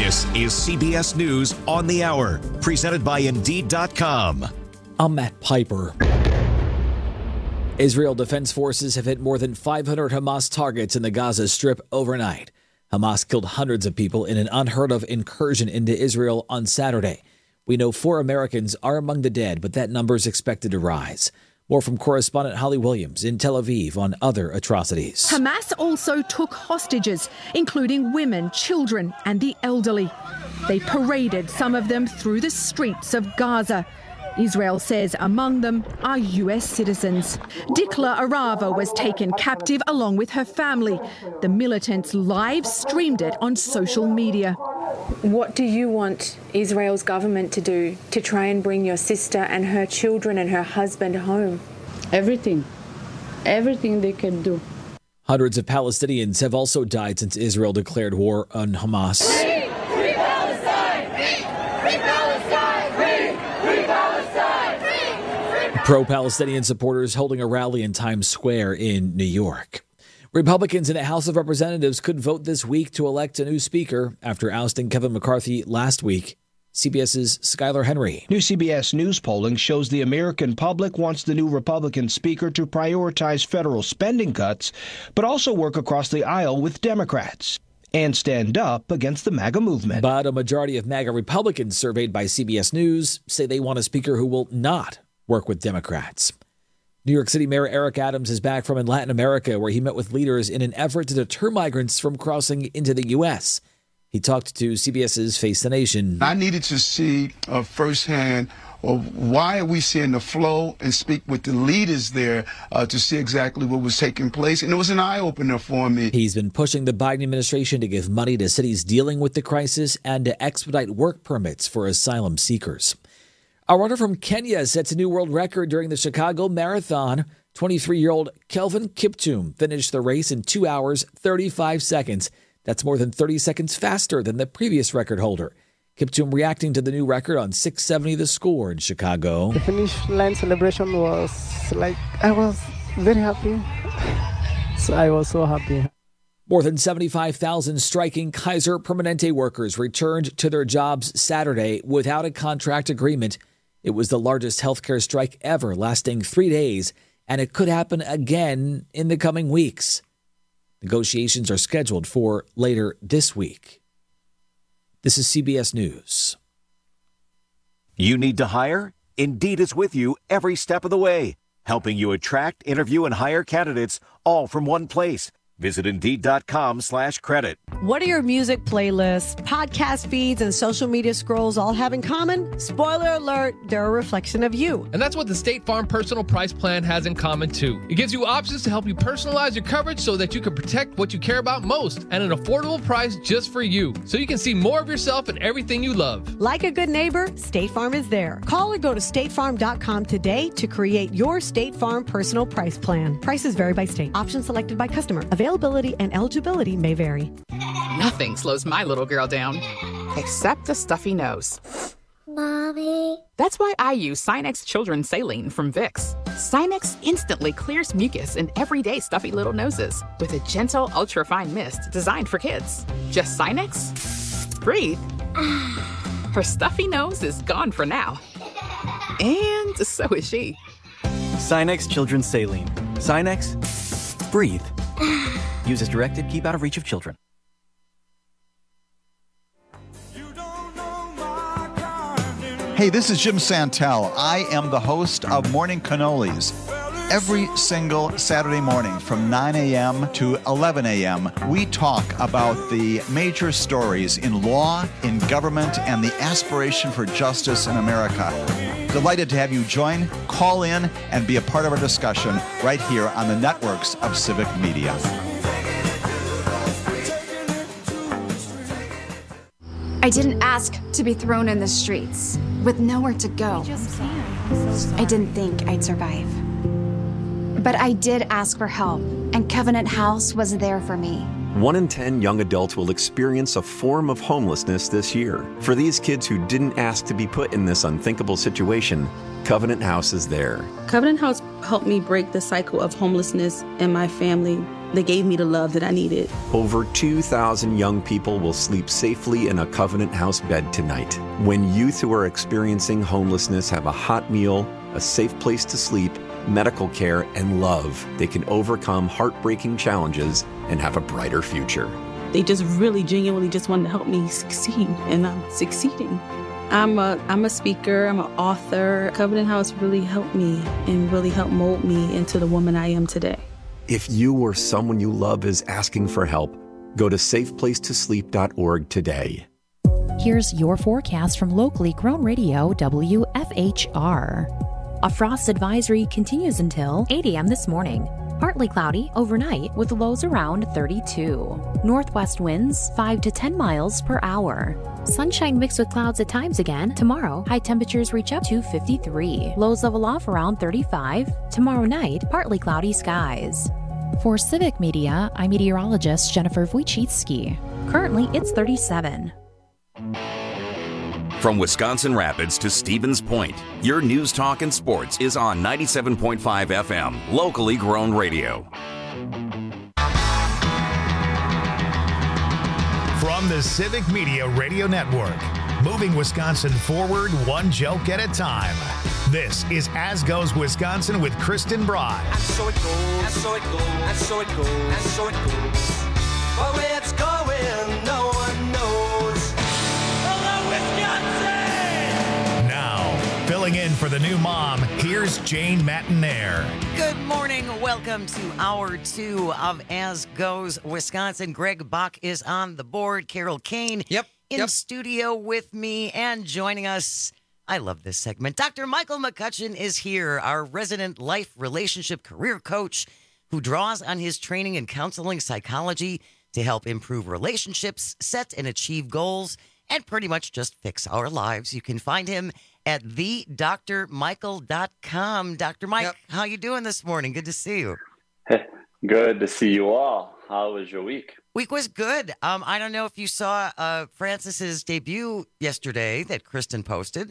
This is CBS News on the Hour, presented by Indeed.com. I'm Matt Piper. Israel Defense Forces have hit more than 500 Hamas targets in the Gaza Strip overnight. Hamas killed hundreds of people in an unheard-of incursion into Israel on Saturday. We know 4 Americans are among the dead, but that number is expected to rise. More from correspondent Holly Williams in Tel Aviv on other atrocities. Hamas also took hostages, including women, children, and the elderly. They paraded some of them through the streets of Gaza. Israel says among them are U.S. citizens. Dikla Arava was taken captive along with her family. The militants live streamed it on social media. What do you want Israel's government to do to try and bring your sister and her children and her husband home? Everything they can do. Hundreds of Palestinians have also died since Israel declared war on Hamas. Free Palestine! Free Palestine! Free Palestine! Pro-Palestinian supporters holding a rally in Times Square in New York. Republicans in the House of Representatives could vote this week to elect a new speaker after ousting Kevin McCarthy last week. CBS's Skylar Henry. New CBS News polling shows the American public wants the new Republican speaker to prioritize federal spending cuts, but also work across the aisle with Democrats and stand up against the MAGA movement. But a majority of MAGA Republicans surveyed by CBS News say they want a speaker who will not work with Democrats. New York City Mayor Eric Adams is back from Latin America, where he met with leaders in an effort to deter migrants from crossing into the U.S. He talked to CBS's Face the Nation. I needed to see firsthand why are we seeing the flow and speak with the leaders there to see exactly what was taking place. And it was an eye-opener for me. He's been pushing the Biden administration to give money to cities dealing with the crisis and to expedite work permits for asylum seekers. A runner from Kenya sets a new world record during the Chicago Marathon. 23-year-old Kelvin Kiptum finished the race in 2 hours, 35 seconds. That's more than 30 seconds faster than the previous record holder. Kiptum reacting to the new record on 670 The Score in Chicago. The finish line celebration was I was very happy. So I was so happy. More than 75,000 striking Kaiser Permanente workers returned to their jobs Saturday without a contract agreement. It was the largest healthcare strike ever, lasting 3 days, and it could happen again in the coming weeks. Negotiations are scheduled for later this week. This is CBS News. You need to hire? Indeed is with you every step of the way, helping you attract, interview, and hire candidates all from one place. Visit Indeed.com/credit. What do your music playlists, podcast feeds, and social media scrolls all have in common? Spoiler alert, they're a reflection of you. And that's what the State Farm Personal Price Plan has in common, too. It gives you options to help you personalize your coverage so that you can protect what you care about most at an affordable price just for you, so you can see more of yourself in everything you love. Like a good neighbor, State Farm is there. Call or go to statefarm.com today to create your State Farm Personal Price Plan. Prices vary by state. Options selected by customer. Availability and eligibility may vary. Nothing slows my little girl down, except a stuffy nose. Mommy. That's why I use Sinex Children's Saline from Vicks. Sinex instantly clears mucus in everyday stuffy little noses with a gentle, ultra-fine mist designed for kids. Just Sinex? Breathe. Her stuffy nose is gone for now. And so is she. Sinex Children's Saline. Sinex, breathe. Use as directed. Keep out of reach of children. Hey, this is Jim Santel. I am the host of Morning Cannolis. Every single Saturday morning from 9 a.m. to 11 a.m., we talk about the major stories in law, in government, and the aspiration for justice in America. Delighted to have you join, call in, and be a part of our discussion right here on the networks of Civic Media. I didn't ask to be thrown in the streets with nowhere to go. I didn't think I'd survive. But I did ask for help, and Covenant House was there for me. 1 in 10 young adults will experience a form of homelessness this year. For these kids who didn't ask to be put in this unthinkable situation, Covenant House is there. Covenant House helped me break the cycle of homelessness in my family. They gave me the love that I needed. Over 2,000 young people will sleep safely in a Covenant House bed tonight. When youth who are experiencing homelessness have a hot meal, a safe place to sleep, medical care, and love, they can overcome heartbreaking challenges and have a brighter future. They just really genuinely just wanted to help me succeed, and I'm succeeding. I'm a speaker, I'm an author. Covenant House really helped me and really helped mold me into the woman I am today. If you or someone you love is asking for help, go to safeplacetosleep.org today. Here's your forecast from locally grown radio WFHR. A frost advisory continues until 8 a.m. this morning. Partly cloudy overnight with lows around 32. Northwest winds 5 to 10 miles per hour. Sunshine mixed with clouds at times again. Tomorrow, high temperatures reach up to 53. Lows level off around 35. Tomorrow night, partly cloudy skies. For Civic Media, I'm meteorologist Jennifer Wojcicki. Currently, it's 37. From Wisconsin Rapids to Stevens Point, your news, talk, and sports is on 97.5 FM, locally grown radio. From the Civic Media Radio Network, moving Wisconsin forward one joke at a time. This is As Goes Wisconsin with Kristen Broad. And so it goes, and so it goes, and so it goes, and so it goes. But where it's going, no one knows. Hello, Wisconsin! Now, filling in for the new mom, here's Jane Matinaire. Good morning. Welcome to Hour 2 of As Goes Wisconsin. Greg Bach is on the board. Carol Kane in studio with me, and joining us, I love this segment, Dr. Michael McCutcheon is here, our resident life, relationship, career coach who draws on his training in counseling psychology to help improve relationships, set and achieve goals, and pretty much just fix our lives. You can find him at thedrmichael.com. Dr. Mike, how you doing this morning? Good to see you. Hey, good to see you all. How was your week? Week was good. I don't know if you saw Francis's debut yesterday that Kristen posted.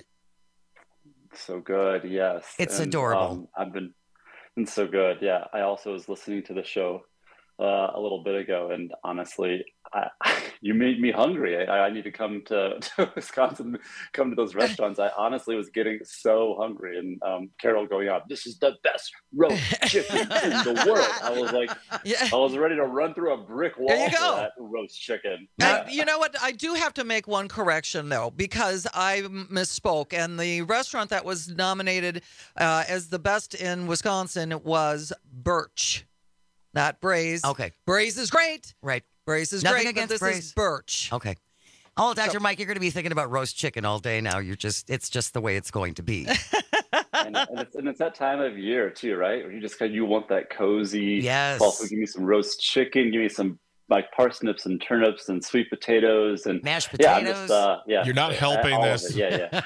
So good, yes. It's adorable. I've been so good. Yeah, I also was listening to the show a little bit ago, and honestly, you made me hungry. I need to come to Wisconsin, come to those restaurants. I honestly was getting so hungry, and Carol going out, this is the best roast chicken in the world. I was like, I was ready to run through a brick wall for that roast chicken. You know what? I do have to make one correction, though, because I misspoke. And the restaurant that was nominated as the best in Wisconsin was Birch, not Braze. Okay. Braze is great. Right. Braze is Nothing great, against but this Braze. is Birch. Okay. Oh, Dr. Mike, you're going to be thinking about roast chicken all day now. It's just the way it's going to be. and it's that time of year too, right? Where you want that cozy. Yes. Also, give me some roast chicken. Give me some like parsnips and turnips and sweet potatoes and mashed potatoes. Yeah, You're not helping this. Yeah.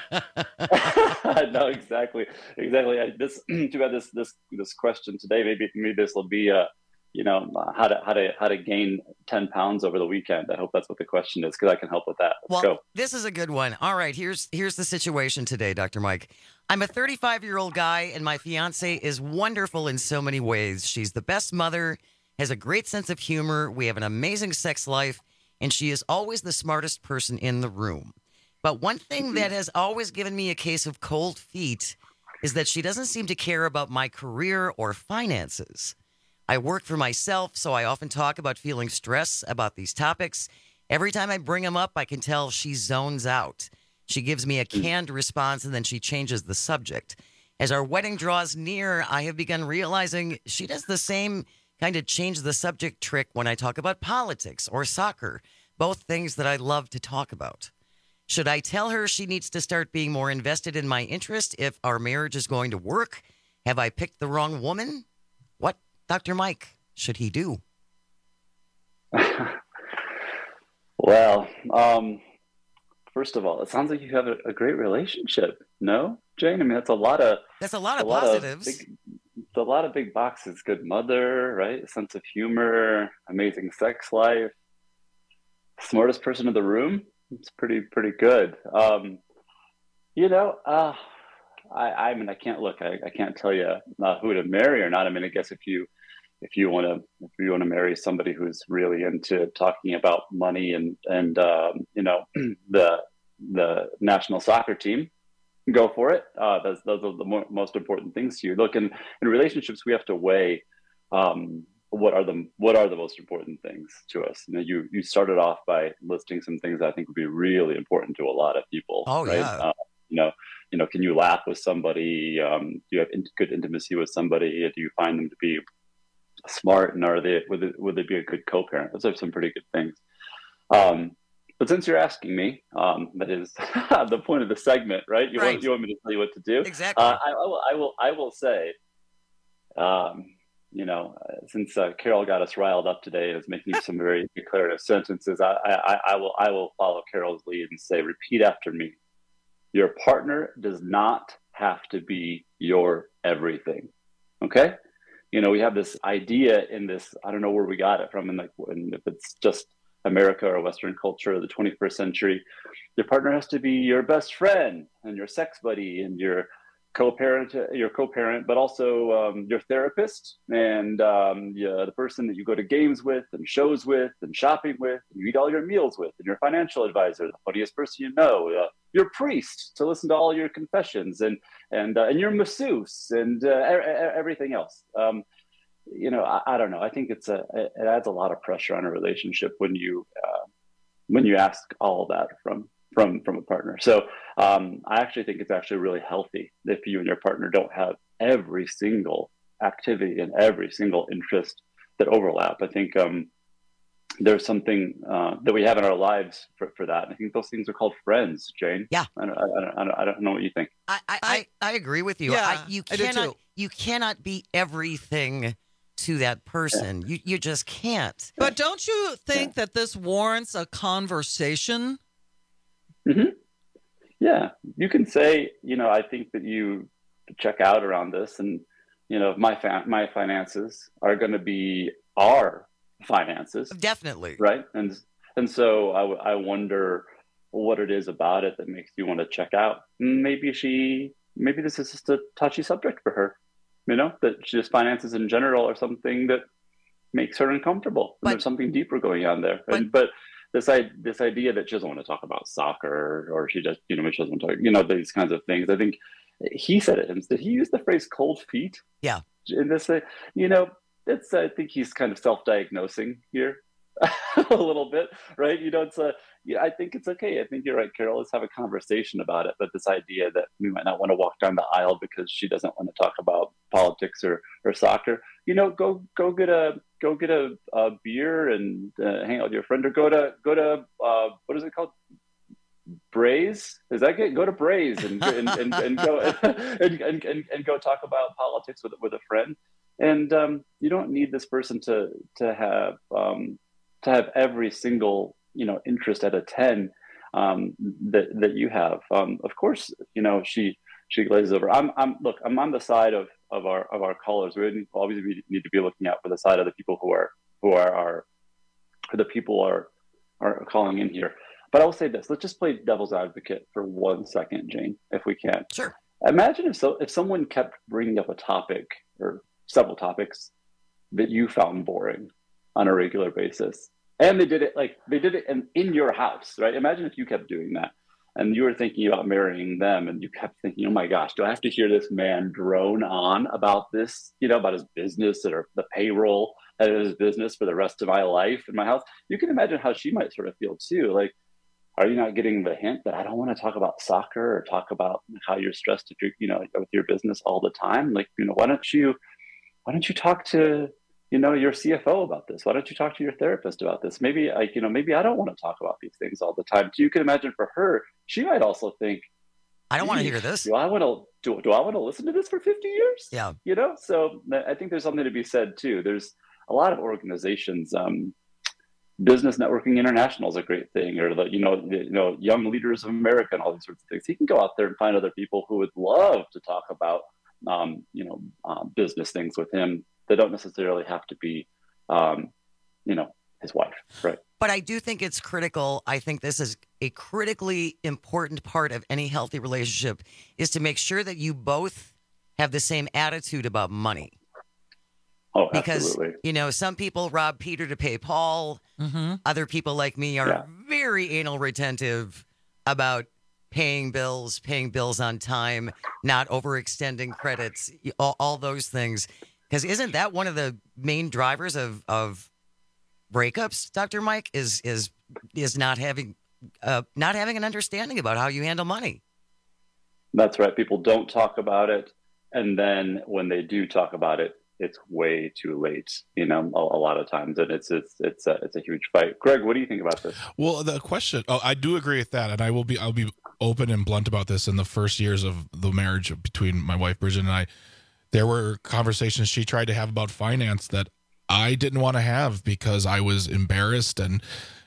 No, exactly. Too bad this question today. Maybe this will be how to gain 10 pounds over the weekend. I hope that's what the question is, because I can help with that. Let's go. This is a good one. All right, here's the situation today, Dr. Mike. I'm a 35-year-old guy, and my fiance is wonderful in so many ways. She's the best mother, has a great sense of humor. We have an amazing sex life, and she is always the smartest person in the room. But one thing that has always given me a case of cold feet is that she doesn't seem to care about my career or finances. I work for myself, so I often talk about feeling stress about these topics. Every time I bring them up, I can tell she zones out. She gives me a canned response, and then she changes the subject. As our wedding draws near, I have begun realizing she does the same kind of change the subject trick when I talk about politics or soccer, both things that I love to talk about. Should I tell her she needs to start being more invested in my interest if our marriage is going to work? Have I picked the wrong woman? What, Dr. Mike, should he do? Well, first of all, it sounds like you have a great relationship. No, Jane? I mean, that's a lot of positives. a lot of big boxes. Good mother, right? Sense of humor, amazing sex life, smartest person in the room. It's pretty good. I mean, I can't tell you who to marry or not. I mean, I guess if you want to marry somebody who's really into talking about money and the national soccer team, go for it. Those are the most important things to you. Look, in relationships, we have to weigh what are the most important things to us. You started off by listing some things that I think would be really important to a lot of people. Oh, right? Yeah. Can you laugh with somebody? Do you have good intimacy with somebody? Do you find them to be smart, and would they be a good co-parent? Those are some pretty good things. But since you're asking me, that is the point of the segment, right? You want me to tell you what to do? Exactly. I will say, since Carol got us riled up today and is making some very declarative sentences, I will follow Carol's lead and say, repeat after me. Your partner does not have to be your everything. Okay? We have this idea in this, I don't know where we got it from, and if it's just America or Western culture of the 21st century, your partner has to be your best friend and your sex buddy and your co-parent, but also your therapist and the person that you go to games with and shows with and shopping with and you eat all your meals with, and your financial advisor, the funniest person you know, your priest to listen to all your confessions, and your masseuse and everything else. I don't know. I think it adds a lot of pressure on a relationship when you ask all of that from a partner. So I actually think it's actually really healthy if you and your partner don't have every single activity and every single interest that overlap. I think there's something that we have in our lives for that. And I think those things are called friends, Jane. Yeah. I don't know what you think. I agree with you. Yeah, You cannot be everything to that person. You just can't. But don't you think that this warrants a conversation? Mm-hmm. Yeah, you can say, I think that you check out around this, and my finances are going to be our finances. Definitely. Right. And so I wonder what it is about it that makes you want to check out. Maybe this is just a touchy subject for her, that just finances in general are something that makes her uncomfortable. And there's something deeper going on there. But this idea that she doesn't want to talk about soccer, or she just, she doesn't want to talk, these kinds of things. I think he said it. Did he use the phrase cold feet? Yeah. In this, I think he's kind of self-diagnosing here a little bit, right? I think it's okay. I think you're right, Carol. Let's have a conversation about it. But this idea that we might not want to walk down the aisle because she doesn't want to talk about politics or soccer, go get a beer and hang out with your friend, or go to what is it called? Braze? Is that good? Go to Braze and go and go talk about politics with a friend. And you don't need this person to have every single interest at a 10 that you have. Of course, she glazes over. I'm on the side of our callers. We obviously need to be looking out for the side of the people who are calling in here. But I will say this: let's just play devil's advocate for 1 second, Jane, if we can. Sure. Imagine if someone kept bringing up a topic or several topics that you found boring on a regular basis, and they did it in your house, right? Imagine if you kept doing that, and you were thinking about marrying them, and you kept thinking, oh my gosh, do I have to hear this man drone on about this, about his business or the payroll of his business for the rest of my life in my house? You can imagine how she might sort of feel too. Like, are you not getting the hint that I don't want to talk about soccer or talk about how you're stressed if you're, with your business all the time? Like, why don't you talk to, your CFO about this? Why don't you talk to your therapist about this? Maybe I don't want to talk about these things all the time. So you can imagine for her, she might also think, I don't want to hear this. Do I want to listen to this for 50 years? Yeah. So I think there's something to be said too. There's a lot of organizations, Business Networking International is a great thing, or Young Leaders of America and all these sorts of things. He can go out there and find other people who would love to talk about business things with him. They don't necessarily have to be, his wife, right? But I do think it's critical. I think this is a critically important part of any healthy relationship, is to make sure that you both have the same attitude about money. Oh, because, absolutely. Some people rob Peter to pay Paul. Mm-hmm. Other people like me are very anal retentive about paying bills on time, not overextending credits, all those things. Because isn't that one of the main drivers of breakups, Dr. Mike, is not having an understanding about how you handle money? That's right. People don't talk about it, and then when they do talk about it, it's way too late. A lot of times, and it's a huge fight. Greg, what do you think about this? Well, the question. Oh, I do agree with that, and I'll be open and blunt about this. In the first years of the marriage between my wife Bridget and I, there were conversations she tried to have about finance that I didn't want to have because I was embarrassed, and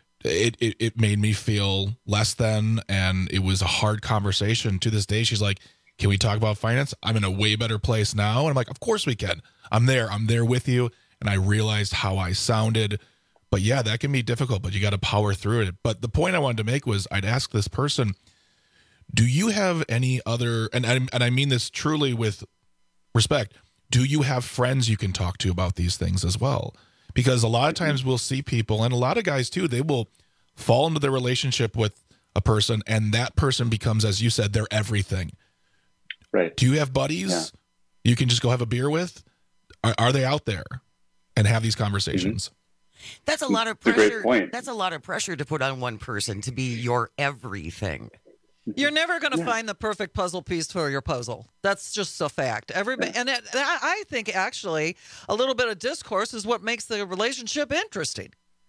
it made me feel less than, and it was a hard conversation. To this day, she's like, "Can we talk about finance? I'm in a way better place now." And I'm like, "Of course we can. I'm there with you." And I realized how I sounded. But yeah, that can be difficult, but you got to power through it. But the point I wanted to make was, I'd ask this person, do you have any other, and I mean this truly with respect, do you have friends you can talk to about these things as well? Because a lot of times we'll see people, and a lot of guys too, they will fall into their relationship with a person, and that person becomes, as you said, their everything. Right. Do you have buddies you can just go have a beer with? Are they out there and have these conversations? Mm-hmm. That's a lot of pressure. That's a great point. That's a lot of pressure to put on one person to be your everything. You're never going to find the perfect puzzle piece for your puzzle. That's just a fact. Everybody, and I think actually a little bit of discourse is what makes the relationship interesting.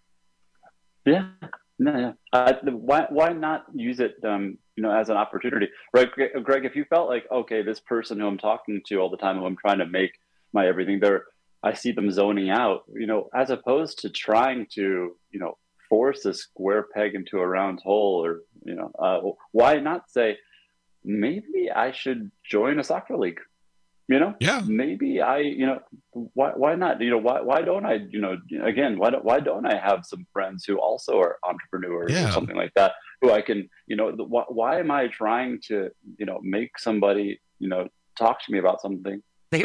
Yeah. No, yeah. Why not use it, as an opportunity, right? Greg, if you felt like, okay, this person who I'm talking to all the time, who I'm trying to make my everything, I see them zoning out, as opposed to trying to, force a square peg into a round hole, or, why not say, maybe I should join a soccer league? Maybe why not? Why don't I, again, why don't I have some friends who also are entrepreneurs or something like that, who I can, why am I trying to, make somebody, talk to me about something?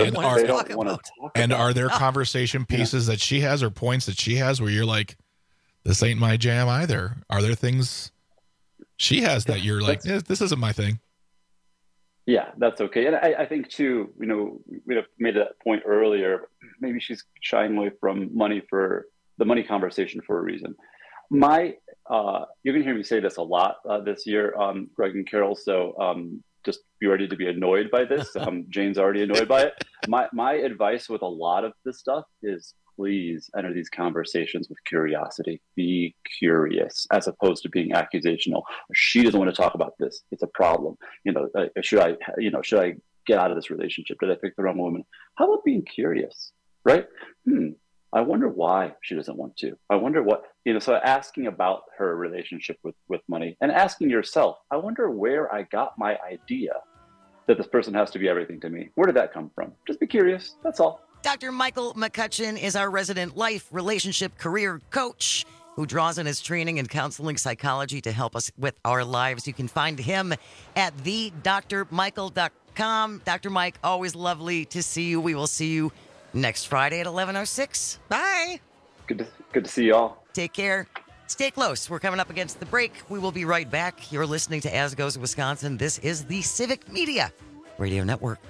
Are there conversation pieces that she has, or points that she has, where you're like, this ain't my jam either? Are there things she has that you're like, this isn't my thing? Yeah, that's okay. And I think too, we made that point earlier, maybe she's shying away from the money conversation for a reason. You're going to hear me say this a lot this year, Greg and Carol. So just be ready to be annoyed by this. Jane's already annoyed by it. My advice with a lot of this stuff is, please enter these conversations with curiosity. Be curious, as opposed to being accusational. She doesn't want to talk about this. It's a problem. Should I get out of this relationship? Did I pick the wrong woman? How about being curious, right? I wonder why she doesn't want to. I wonder what, so asking about her relationship with money, and asking yourself, I wonder where I got my idea that this person has to be everything to me. Where did that come from? Just be curious. That's all. Dr. Michael McCutcheon is our resident life, relationship, career coach who draws on his training in counseling psychology to help us with our lives. You can find him at thedrmichael.com. Dr. Mike, always lovely to see you. We will see you next Friday at 11:06. Bye. Good to see you all. Take care. Stay close. We're coming up against the break. We will be right back. You're listening to As Goes Wisconsin. This is the Civic Media Radio Network.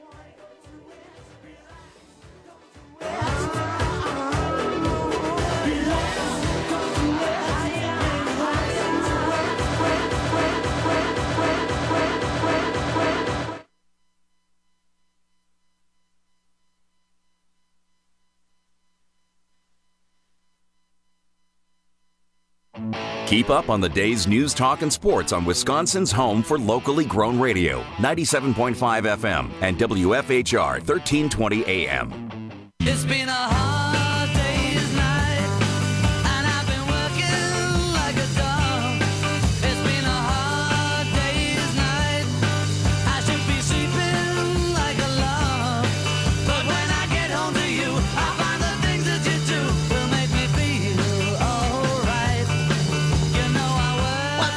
Keep up on the day's news, talk, and sports on Wisconsin's home for locally grown radio, 97.5 FM and WFHR 1320 AM. It's been a hard day's night, and I've been working like a dog. It's been a hard day's night, I should be sleeping like a log.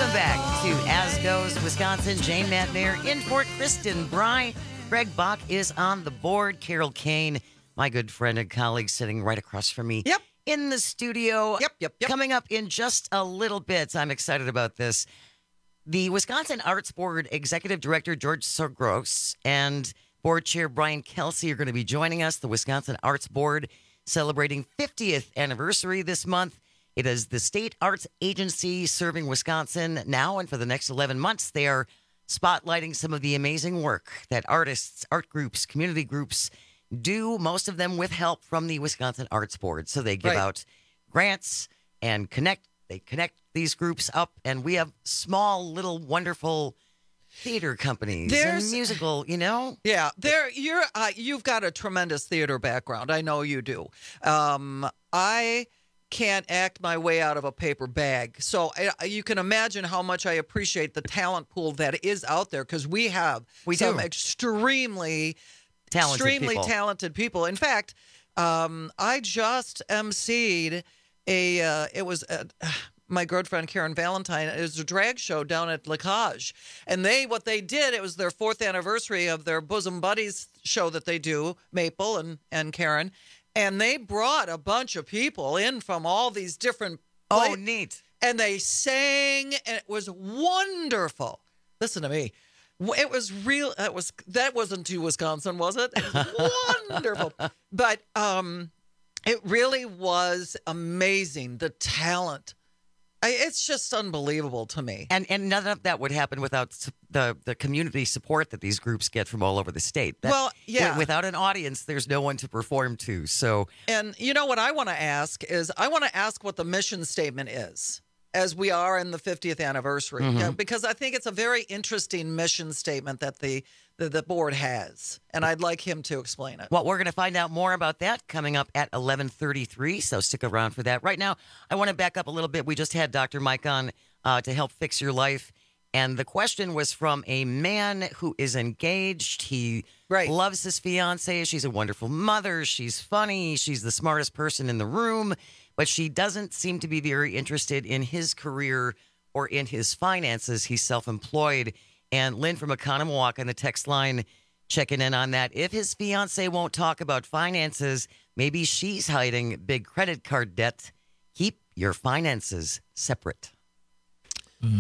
Welcome back to As Goes Wisconsin. Jane Matnair in for Kristen Bry. Greg Bach is on the board. Carol Kane, my good friend and colleague, sitting right across from me in the studio. Yep. Coming up in just a little bit. I'm excited about this. The Wisconsin Arts Board Executive Director George Sorgros and Board Chair Brian Kelsey are going to be joining us. The Wisconsin Arts Board celebrating 50th anniversary this month. It is the state arts agency serving Wisconsin now and for the next 11 months. They are spotlighting some of the amazing work that artists, art groups, community groups do, most of them with help from the Wisconsin Arts Board. So they give out grants and they connect these groups up, and we have small, little, wonderful theater companies and musical, Yeah, you've got a tremendous theater background. I know you do. I can't act my way out of a paper bag. So you can imagine how much I appreciate the talent pool that is out there, because we have some extremely talented people. In fact, I just emceed my good friend Karen Valentine. It was a drag show down at La Cage. And what they did, it was their 4th anniversary of their Bosom Buddies show that they do, Maple and Karen. And they brought a bunch of people in from all these different places. Oh, neat. And they sang, and it was wonderful. Listen to me. It was real. That wasn't too Wisconsin, was it? It was wonderful. But it really was amazing, the talent. It's just unbelievable to me. And none of that would happen without the community support that these groups get from all over the state. Without an audience, there's no one to perform to. So, and you know what I want to ask is, I want to ask what the mission statement is, as we are in the 50th anniversary, because I think it's a very interesting mission statement that the board has, and I'd like him to explain it. Well, we're going to find out more about that coming up at 11:33, so stick around for that. Right now, I want to back up a little bit. We just had Dr. Mike on to help fix your life, and the question was from a man who is engaged. He loves his fiance. She's a wonderful mother. She's funny. She's the smartest person in the room, but she doesn't seem to be very interested in his career or in his finances. He's self-employed. And Lynn from Economowoc on the text line checking in on that. If his fiance won't talk about finances, maybe she's hiding big credit card debt. Keep your finances separate. I'm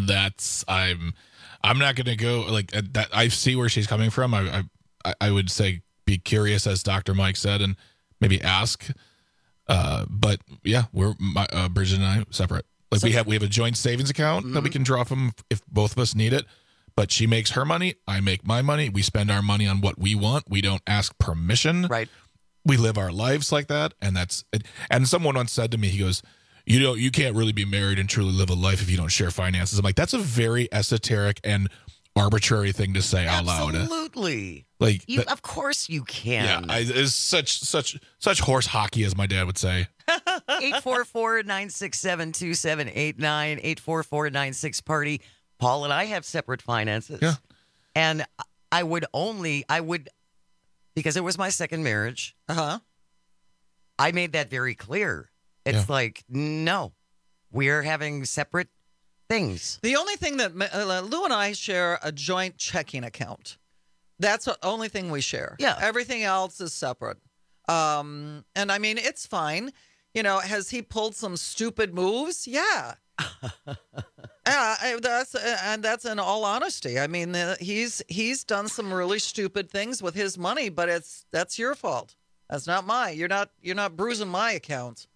not going to go like that. I see where she's coming from. I would say be curious, as Dr. Mike said, and maybe ask. But yeah, Bridget and I separate. Like we have a joint savings account that we can draw from if both of us need it. But she makes her money, I make my money. We spend our money on what we want. We don't ask permission. Right. We live our lives like that, and that's it. And someone once said to me, he goes, you can't really be married and truly live a life if you don't share finances. I'm like, that's a very esoteric and arbitrary thing to say out loud. Absolutely. Like, of course you can. Yeah, it's such horse hockey, as my dad would say. 844-967-2789, 844-96-PARTY. Paul and I have separate finances. Yeah. And I would, because it was my second marriage, I made that very clear. It's like, no, we're having separate things. The only thing that Lou and I share a joint checking account. That's the only thing we share. Yeah. Everything else is separate. And I mean, it's fine. Has he pulled some stupid moves? Yeah. That's in all honesty. I mean, he's done some really stupid things with his money, but that's your fault. That's not mine. You're not bruising my accounts.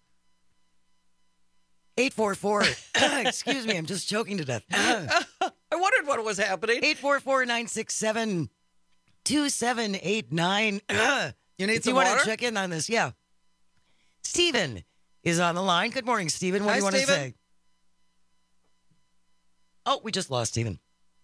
844. Excuse me, I'm just choking to death. I wondered what was happening. 844-967-2789. You need if some you want water? to check in on this, yeah. Stephen is on the line. Good morning, Stephen. What do you want to say? Oh, we just lost Stephen.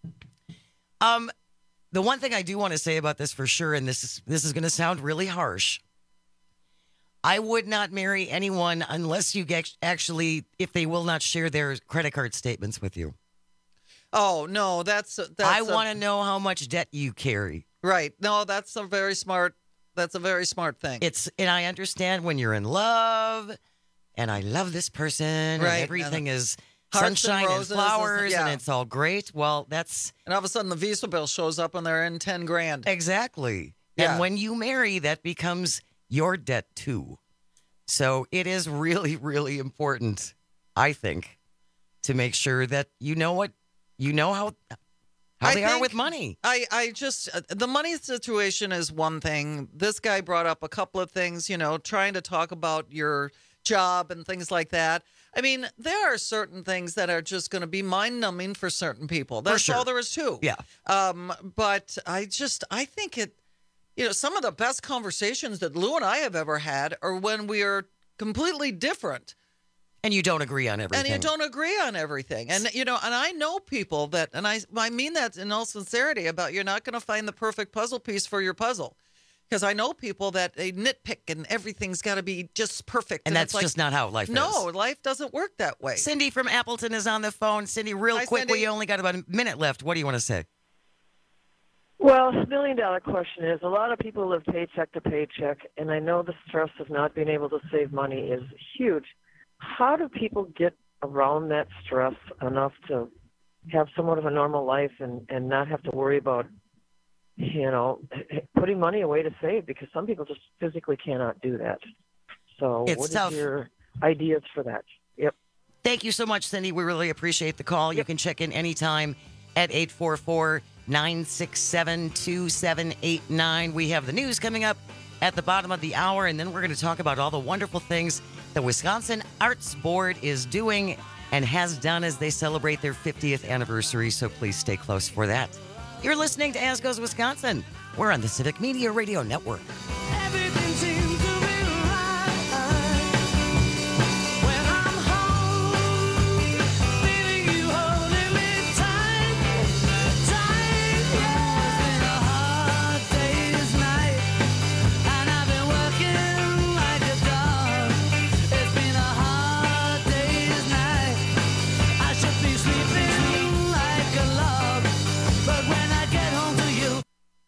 The one thing I do want to say about this for sure, and this is going to sound really harsh. I would not marry anyone unless you actually, if they will not share their credit card statements with you. Oh, no, I want to know how much debt you carry. Right. No, that's a very smart thing. And I understand when you're in love and I love this person right, and everything is Hearts sunshine and roses, flowers, yeah. and it's all great. Well, that's... And all of a sudden the Visa bill shows up and they're in 10 grand. Exactly. Yeah. And when you marry, that becomes your debt too. So it is really, really important, I think, to make sure that you know how they are with money. I just, the money situation is one thing. This guy brought up a couple of things, trying to talk about your job and things like that. I mean, there are certain things that are just going to be mind-numbing for certain people. That's all there is to. Yeah. But I think it, some of the best conversations that Lou and I have ever had are when we are completely different. And you don't agree on everything. And and I know people that, and I mean that in all sincerity, about you're not going to find the perfect puzzle piece for your puzzle. Because I know people that they nitpick and everything's got to be just perfect. And that's just not how life is. No, life doesn't work that way. Cindy from Appleton is on the phone. Cindy, real quick, Cindy. we only got about a minute left. What do you want to say? Well, the million-dollar question is, a lot of people live paycheck to paycheck, and I know the stress of not being able to save money is huge. How do people get around that stress enough to have somewhat of a normal life and not have to worry about, putting money away to save? Because some people just physically cannot do that. So It's tough. What is your ideas for that? Yep. Thank you so much, Cindy. We really appreciate the call. You can check in anytime at 844-967-2789. We have the news coming up at the bottom of the hour, and then we're going to talk about all the wonderful things the Wisconsin Arts Board is doing and has done as they celebrate their 50th anniversary, so please stay close for that. You're listening to As Goes Wisconsin. We're on the Civic Media Radio Network. Everything seems to be right when I'm home, feeling you holding me tight. Yeah, it's been a hard day's night, and I've been working like a dog. It's been a hard day's night. I should be sleeping like a log, but when I get home to you.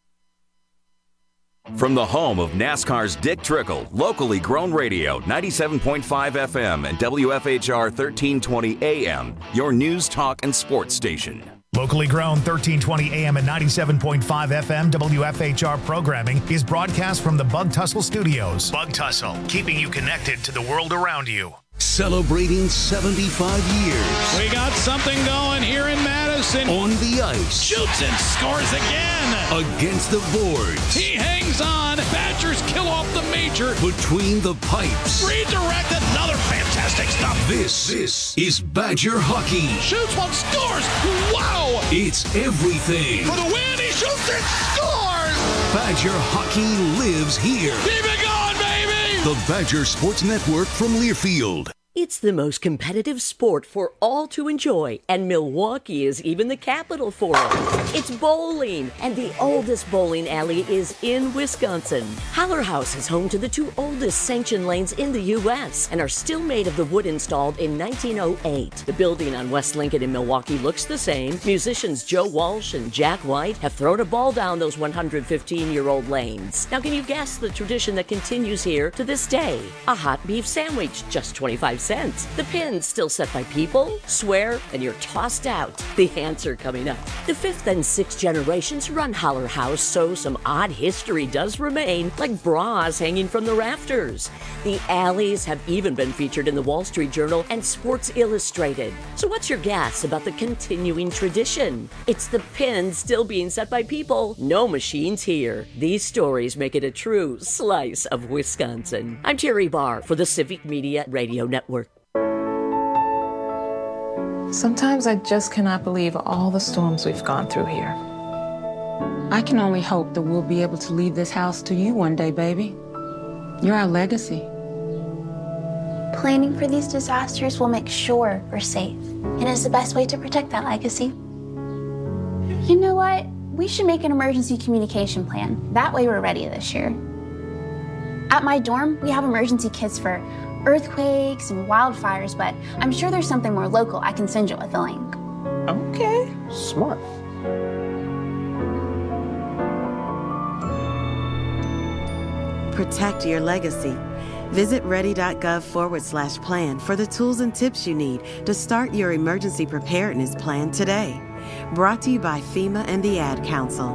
From the home of NASCAR's Dick Trickle, locally grown radio, 97.5 FM and WFHR 1320 AM, your news, talk, and sports station. Locally grown 1320 AM and 97.5 FM WFHR programming is broadcast from the Bug Tussle Studios. Bug Tussle, keeping you connected to the world around you. Celebrating 75 years. We got something going here in Madison. On the ice. Shoots and scores again. Against the boards. He hangs on. Badgers kill off the major. Between the pipes. Redirect, another fantastic stop. This is Badger hockey. Shoots one, scores. Wow. It's everything. For the win, he shoots and scores. Badger hockey lives here. Keep it going, baby. The Badger Sports Network from Learfield. It's the most competitive sport for all to enjoy, and Milwaukee is even the capital for it. It's bowling, and the oldest bowling alley is in Wisconsin. Holler House is home to the two oldest sanctioned lanes in the U.S. and are still made of the wood installed in 1908. The building on West Lincoln in Milwaukee looks the same. Musicians Joe Walsh and Jack White have thrown a ball down those 115-year-old lanes. Now, can you guess the tradition that continues here to this day? A hot beef sandwich, just 25 cents. The pin's still set by people, swear, and you're tossed out. The answer coming up. The fifth and sixth generations run Holler House, so some odd history does remain, like bras hanging from the rafters. The alleys have even been featured in the Wall Street Journal and Sports Illustrated. So what's your guess about the continuing tradition? It's the pin still being set by people, no machines here. These stories make it a true slice of Wisconsin. I'm Terry Barr for the Civic Media Radio Network. Sometimes I just cannot believe all the storms we've gone through here. I can only hope that we'll be able to leave this house to you one day, baby. You're our legacy. Planning for these disasters will make sure we're safe, and is the best way to protect that legacy. You know what? We should make an emergency communication plan. That way we're ready this year. At my dorm, we have emergency kits for earthquakes and wildfires, but I'm sure there's something more local I can send you with a link. Okay, smart. Protect your legacy. Visit ready.gov/plan for the tools and tips you need to start your emergency preparedness plan today. Brought to you by FEMA and the Ad Council.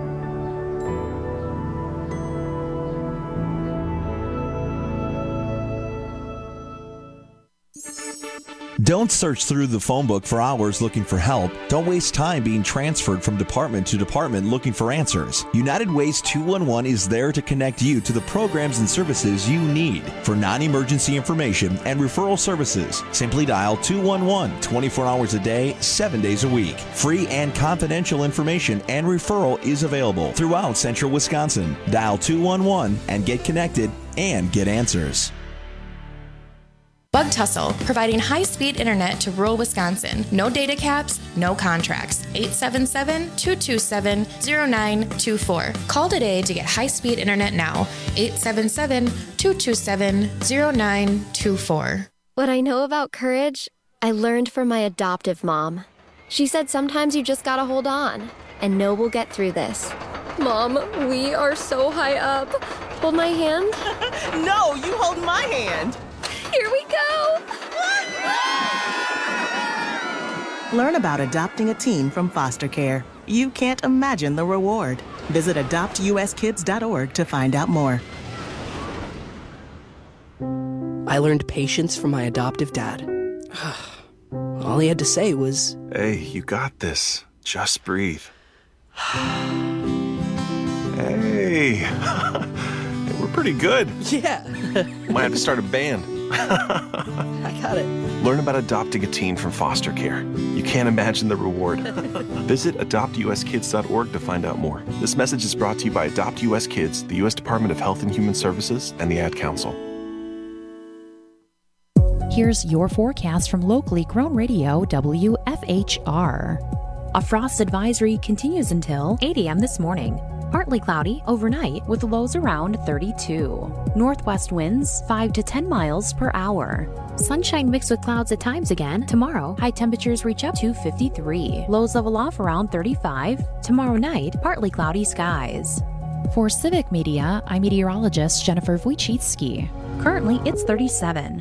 Don't search through the phone book for hours looking for help. Don't waste time being transferred from department to department looking for answers. United Ways 211 is there to connect you to the programs and services you need. For non-emergency information and referral services, simply dial 211 24 hours a day, 7 days a week. Free and confidential information and referral is available throughout central Wisconsin. Dial 211 and get connected and get answers. Bug Tussle, providing high-speed internet to rural Wisconsin. No data caps, no contracts. 877-227-0924. Call today to get high-speed internet now. 877-227-0924. What I know about courage, I learned from my adoptive mom. She said sometimes you just gotta hold on and know we'll get through this. Mom, we are so high up. Hold my hand. No, you hold my hand. Here we go! Learn about adopting a teen from foster care. You can't imagine the reward. Visit adoptuskids.org to find out more. I learned patience from my adoptive dad. All he had to say was, "Hey, you got this. Just breathe." Hey, we're pretty good. Yeah. Might have to start a band. I got it. Learn about adopting a teen from foster care. You can't imagine the reward. Visit adoptuskids.org to find out more. This message is brought to you by Adopt US Kids, the U.S. Department of Health and Human Services, and the Ad Council. Here's your forecast from locally grown radio WFHR. A frost advisory continues until 8 a.m. this morning. Partly cloudy overnight with lows around 32. Northwest winds 5 to 10 miles per hour. Sunshine mixed with clouds at times again. Tomorrow, high temperatures reach up to 53. Lows level off around 35. Tomorrow night, partly cloudy skies. For Civic Media, I'm meteorologist Jennifer Wojcicki. Currently, it's 37.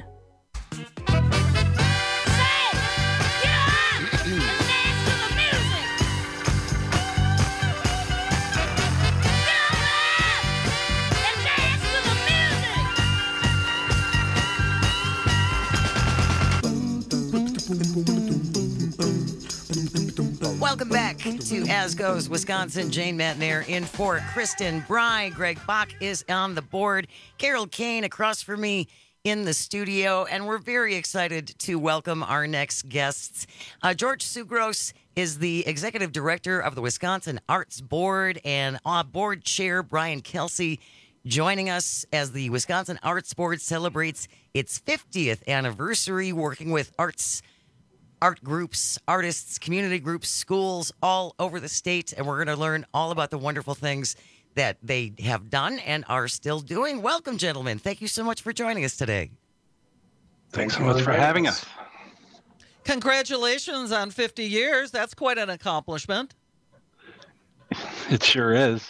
Welcome back to As Goes Wisconsin. Jane Matnair in for Kristen Bry. Greg Bach is on the board. Carol Kane across from me in the studio. And we're very excited to welcome our next guests. George Tsougross is the executive director of the Wisconsin Arts Board, and board chair Brian Kelsey joining us as the Wisconsin Arts Board celebrates its 50th anniversary, working with art groups, artists, community groups, schools all over the state. And we're going to learn all about the wonderful things that they have done and are still doing. Welcome, gentlemen. Thank you so much for joining us today. Thanks so much for having us. Congratulations on 50 years. That's quite an accomplishment. It sure is.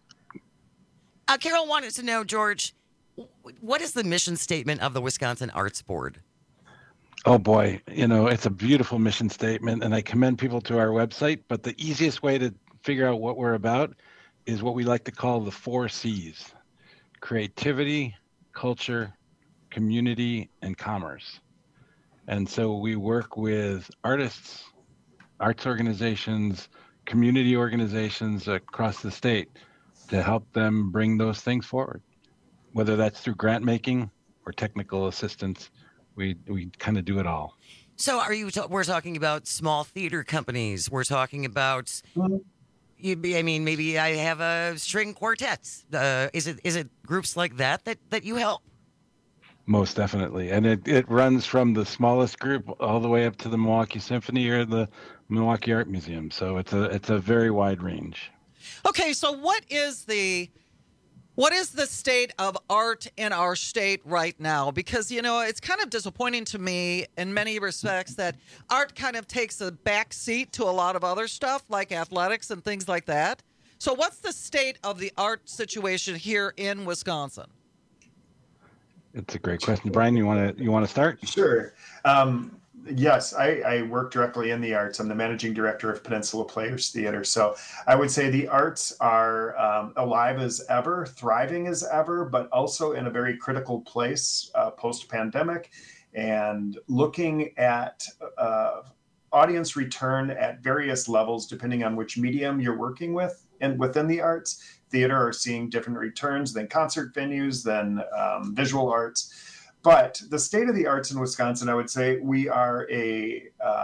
Carol wanted to know, George, what is the mission statement of the Wisconsin Arts Board? Oh boy, it's a beautiful mission statement, and I commend people to our website, but the easiest way to figure out what we're about is what we like to call the 4 C's: creativity, culture, community, and commerce. And so we work with artists, arts organizations, community organizations across the state to help them bring those things forward, whether that's through grant making or technical assistance. We kind of do it all. So we're talking about small theater companies. We're talking about, maybe I have a string quartet. Is it groups like that you help? Most definitely. And it runs from the smallest group all the way up to the Milwaukee Symphony or the Milwaukee Art Museum. So it's a very wide range. Okay, so what is the state of art in our state right now? Because, it's kind of disappointing to me in many respects that art kind of takes a back seat to a lot of other stuff like athletics and things like that. So what's the state of the art situation here in Wisconsin? It's a great question. Brian, you want to start? Sure. Yes, I work directly in the arts. I'm the managing director of Peninsula Players Theater. So I would say the arts are alive as ever, thriving as ever, but also in a very critical place post-pandemic, and looking at audience return at various levels, depending on which medium you're working with. And within the arts, theater are seeing different returns than concert venues, than visual arts. But the state of the arts in Wisconsin, I would say we are a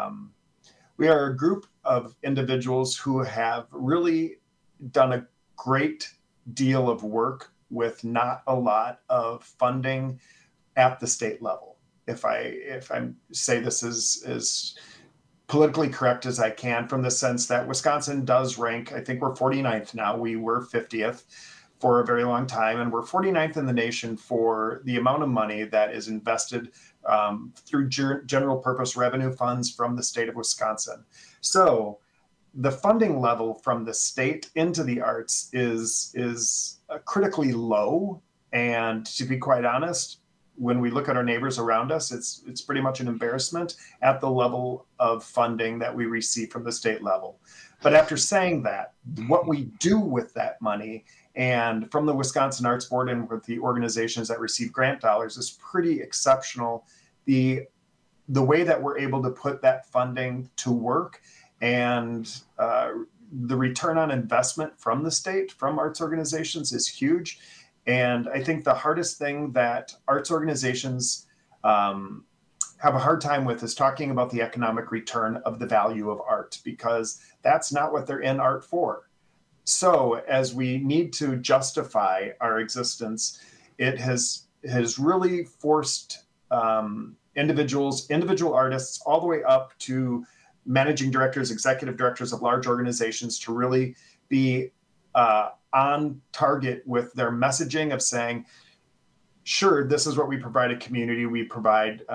group of individuals who have really done a great deal of work with not a lot of funding at the state level. If I say this as politically correct as I can, from the sense that Wisconsin does rank, I think we're 49th now. We were 50th. For a very long time, and we're 49th in the nation for the amount of money that is invested through general purpose revenue funds from the state of Wisconsin. So the funding level from the state into the arts is critically low, and to be quite honest, when we look at our neighbors around us, it's pretty much an embarrassment at the level of funding that we receive from the state level. But after saying that, what we do with that money, and from the Wisconsin Arts Board and with the organizations that receive grant dollars, is pretty exceptional. The way that we're able to put that funding to work, and the return on investment from the state, from arts organizations, is huge. And I think the hardest thing that arts organizations have a hard time with is talking about the economic return of the value of art, because that's not what they're in art for. So as we need to justify our existence, it has really forced individual artists, all the way up to managing directors, executive directors of large organizations, to really be on target with their messaging of saying, sure, this is what we provide a community. We provide,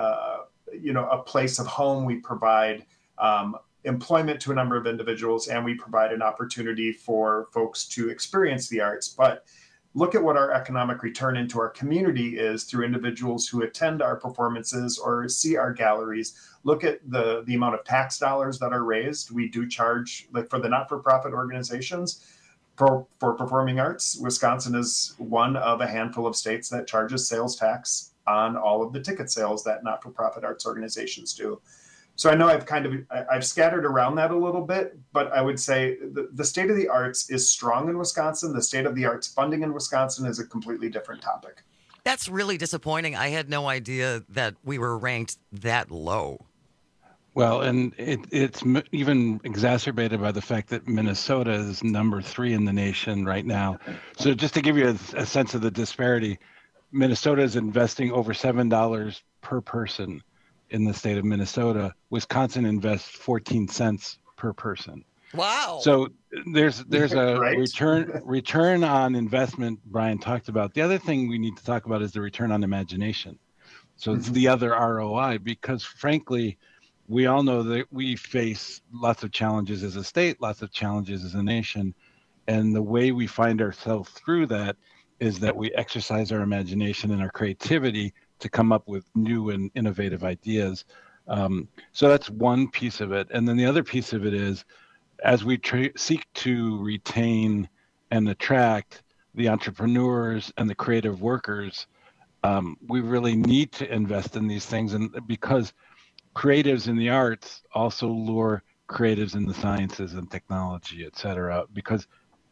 a place of home. We provide employment to a number of individuals, and we provide an opportunity for folks to experience the arts. But look at what our economic return into our community is through individuals who attend our performances or see our galleries. Look at the amount of tax dollars that are raised. We do charge, like for the not-for-profit organizations, for performing arts. Wisconsin is one of a handful of states that charges sales tax on all of the ticket sales that not-for-profit arts organizations do. So I know I've scattered around that a little bit, but I would say the state of the arts is strong in Wisconsin. The state of the arts funding in Wisconsin is a completely different topic. That's really disappointing. I had no idea that we were ranked that low. Well, and it's even exacerbated by the fact that Minnesota is number 3 in the nation right now. So just to give you a sense of the disparity, Minnesota is investing over $7 per person in the state of Minnesota. Wisconsin invests 14 cents per person. Wow. So there's a Right. return on investment Brian talked about. The other thing we need to talk about is the return on imagination. So it's the other ROI, because frankly, we all know that we face lots of challenges as a state, lots of challenges as a nation. And the way we find ourselves through that is that we exercise our imagination and our creativity to come up with new and innovative ideas. So that's one piece of it. And then the other piece of it is, as we seek to retain and attract the entrepreneurs and the creative workers, we really need to invest in these things. And because creatives in the arts also lure creatives in the sciences and technology, et cetera, because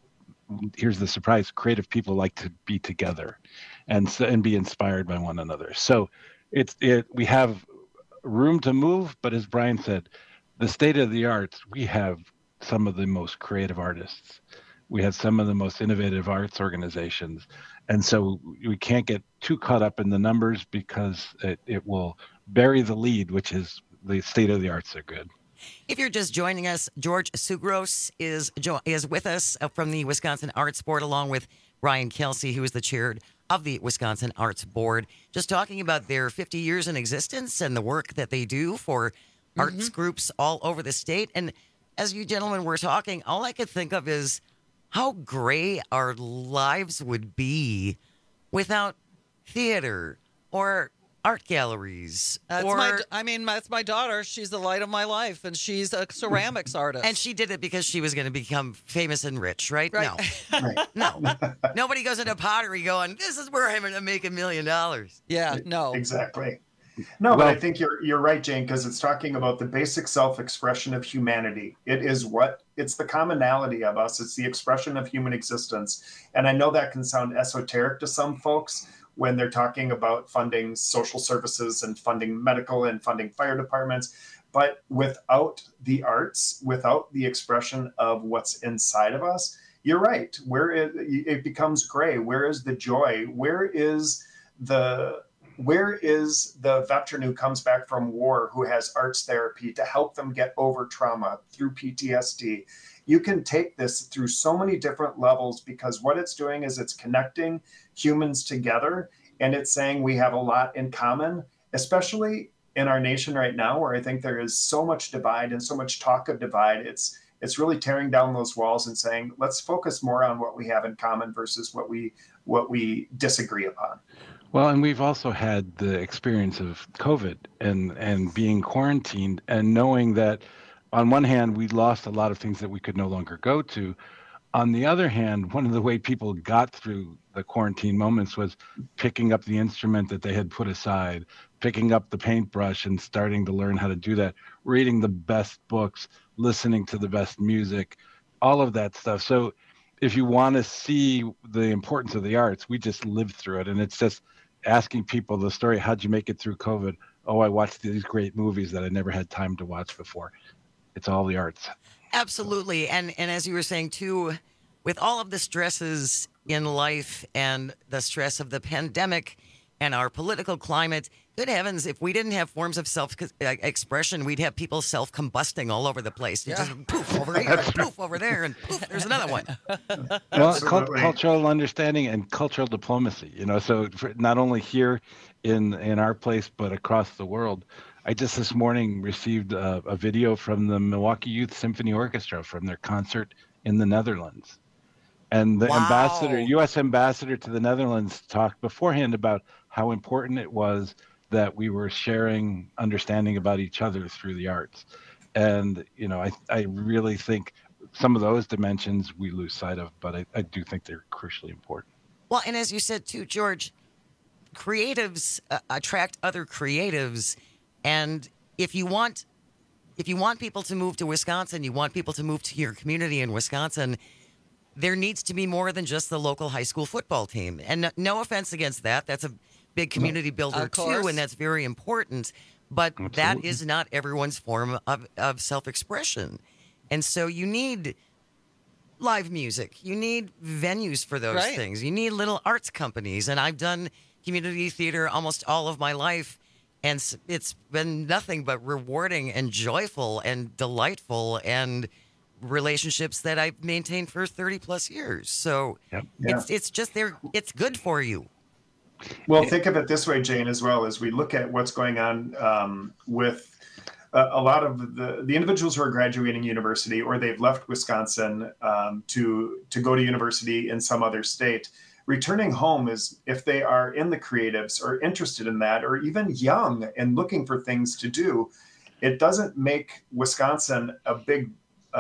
here's the surprise: creative people like to be together and be inspired by one another. So we have room to move, but as Brian said, the state of the arts, we have some of the most creative artists. We have some of the most innovative arts organizations. And so we can't get too caught up in the numbers, because it will bury the lead, which is the state of the arts are good. If you're just joining us, George Sugros is with us from the Wisconsin Arts Board, along with Ryan Kelsey, who is the chair of the Wisconsin Arts Board, just talking about their 50 years in existence and the work that they do for arts groups all over the state. And as you gentlemen were talking, all I could think of is how gray our lives would be without theater, or art galleries. That's my daughter. She's the light of my life, and she's a ceramics artist. And she did it because she was going to become famous and rich, right? Right. No. Nobody goes into pottery going, this is where I'm going to make $1 million. Yeah, no. Exactly. No, but I think you're right, Jane, because it's talking about the basic self-expression of humanity. It's the commonality of us. It's the expression of human existence. And I know that can sound esoteric to some folks when they're talking about funding social services and funding medical and funding fire departments. But without the arts, without the expression of what's inside of us, you're right. It becomes gray. Where is the joy? Where is the veteran who comes back from war who has arts therapy to help them get over trauma through PTSD? You can take this through so many different levels, because what it's doing is it's connecting humans together, and it's saying we have a lot in common, especially in our nation right now, where I think there is so much divide and so much talk of divide. It's really tearing down those walls and saying, let's focus more on what we have in common versus what we disagree upon. Well, and we've also had the experience of COVID and being quarantined, and knowing that on one hand, we lost a lot of things that we could no longer go to. On the other hand, one of the way people got through the quarantine moments was picking up the instrument that they had put aside, picking up the paintbrush and starting to learn how to do that, reading the best books, listening to the best music, all of that stuff. So if you want to see the importance of the arts, we just lived through it. And it's just asking people the story, how'd you make it through COVID? Oh, I watched these great movies that I never had time to watch before. It's all the arts. Absolutely. And as you were saying, too, with all of the stresses in life and the stress of the pandemic and our political climate, good heavens, if we didn't have forms of self-expression, we'd have people self-combusting all over the place. Just poof over here, and poof over there, and poof, there's another one. Well, cultural understanding and cultural diplomacy, so not only here in our place, but across the world. I just this morning received a video from the Milwaukee Youth Symphony Orchestra from their concert in the Netherlands. And the U.S. ambassador to the Netherlands talked beforehand about how important it was that we were sharing understanding about each other through the arts. And, I really think some of those dimensions we lose sight of, but I do think they're crucially important. Well, and as you said, too, George, creatives attract other creatives. And if you want people to move to Wisconsin, you want people to move to your community in Wisconsin, there needs to be more than just the local high school football team. And no offense against that. That's a big community builder, too, and that's very important. But that is not everyone's form of self-expression. And so you need live music. You need venues for those things. You need little arts companies. And I've done community theater almost all of my life. And it's been nothing but rewarding and joyful and delightful, and relationships that I've maintained for 30 plus years. So it's just it's good for you. Well, think of it this way, Jane, as well, as we look at what's going on with a lot of the individuals who are graduating university, or they've left Wisconsin to go to university in some other state. Returning home is, if they are in the creatives or interested in that, or even young and looking for things to do, it doesn't make Wisconsin a big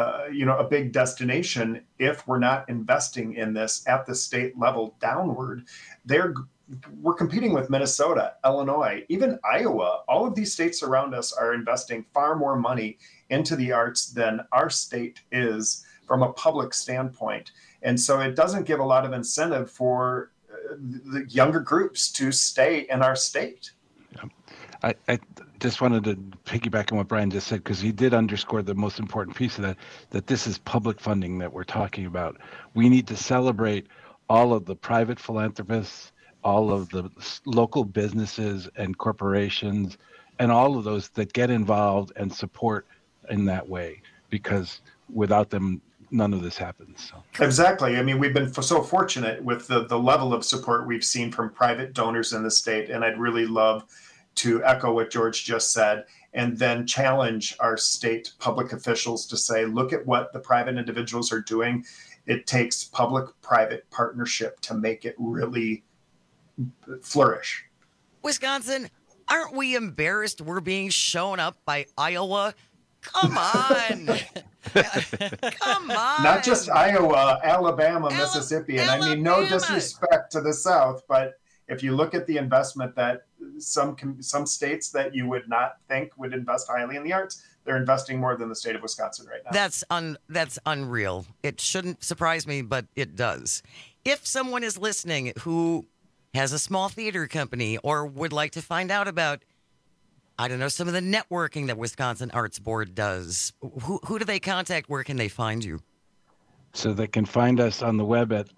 destination if we're not investing in this at the state level downward. We're competing with Minnesota, Illinois, even Iowa. All of these states around us are investing far more money into the arts than our state is from a public standpoint. And so it doesn't give a lot of incentive for the younger groups to stay in our state. I just wanted to piggyback on what Brian just said, because he did underscore the most important piece of that this is public funding that we're talking about. We need to celebrate all of the private philanthropists, all of the local businesses and corporations, and all of those that get involved and support in that way, because without them, none of this happens. So. Exactly. I mean, we've been so fortunate with the level of support we've seen from private donors in the state. And I'd really love to echo what George just said, and then challenge our state public officials to say, look at what the private individuals are doing. It takes public-private partnership to make it really flourish. Wisconsin, aren't we embarrassed we're being shown up by Iowa? Come on. Come on. Not just Iowa, Alabama, Mississippi. And I mean, no disrespect to the South, but if you look at the investment that some states that you would not think would invest highly in the arts, they're investing more than the state of Wisconsin right now. That's unreal. It shouldn't surprise me, but it does. If someone is listening who has a small theater company or would like to find out about, I don't know, some of the networking that Wisconsin Arts Board does, who do they contact? Where can they find you? So they can find us on the web at